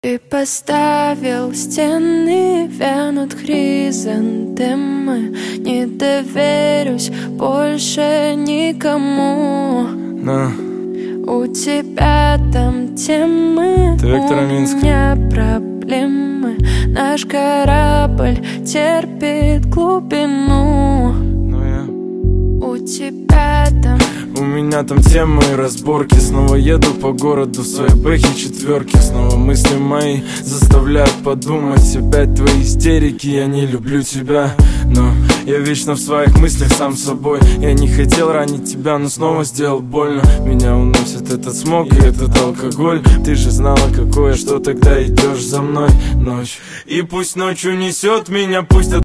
Ты поставил стены, вянут хризантемы. Не доверюсь больше никому. У тебя там темы, у меня проблемы. Наш корабль терпит глубину. У тебя там... У меня там темы и разборки. Снова еду по городу в своей бэхе четверки. Снова мысли мои заставляют подумать. Опять твои истерики, я не люблю тебя. Но я вечно в своих мыслях сам собой. Я не хотел ранить тебя, но снова сделал больно. Меня уносит этот смог и этот алкоголь. Ты же знала, какое, что тогда идешь за мной ночь. И пусть ночью несет меня, пусть